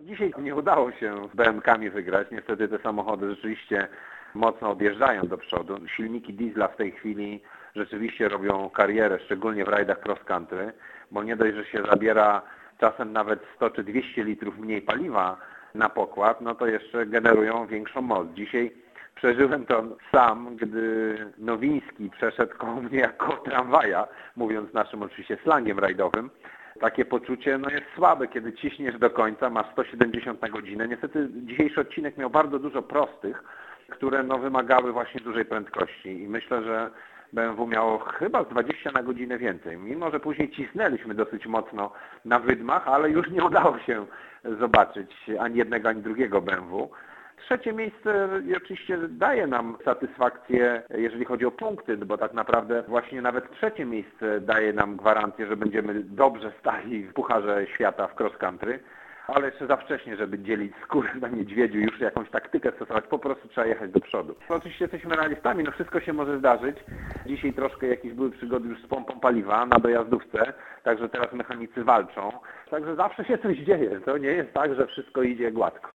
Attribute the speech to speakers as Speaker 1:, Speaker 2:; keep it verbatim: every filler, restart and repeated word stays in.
Speaker 1: Dzisiaj nie udało się z B M kami wygrać. Niestety te samochody rzeczywiście mocno odjeżdżają do przodu. Silniki diesla w tej chwili rzeczywiście robią karierę, szczególnie w rajdach cross country, bo nie dość, że się zabiera czasem nawet sto czy dwieście litrów mniej paliwa na pokład, no to jeszcze generują większą moc. Dzisiaj przeżyłem to sam, gdy Nowiński przeszedł koło mnie jak koło tramwaja, mówiąc naszym oczywiście slangiem rajdowym. Takie poczucie no jest słabe, kiedy ciśniesz do końca, masz sto siedemdziesiąt na godzinę. Niestety dzisiejszy odcinek miał bardzo dużo prostych, które no wymagały właśnie dużej prędkości i myślę, że B M W miało chyba z dwadzieścia na godzinę więcej. Mimo że później cisnęliśmy dosyć mocno na wydmach, ale już nie udało się zobaczyć ani jednego, ani drugiego B M W. Trzecie miejsce oczywiście daje nam satysfakcję, jeżeli chodzi o punkty, bo tak naprawdę właśnie nawet trzecie miejsce daje nam gwarancję, że będziemy dobrze stali w Pucharze Świata w cross country, ale jeszcze za wcześnie, żeby dzielić skórę na niedźwiedziu, już jakąś taktykę stosować, po prostu trzeba jechać do przodu. Oczywiście jesteśmy realistami, no wszystko się może zdarzyć. Dzisiaj troszkę jakieś były przygody już z pompą paliwa na dojazdówce, także teraz mechanicy walczą. Także zawsze się coś dzieje, to nie jest tak, że wszystko idzie gładko.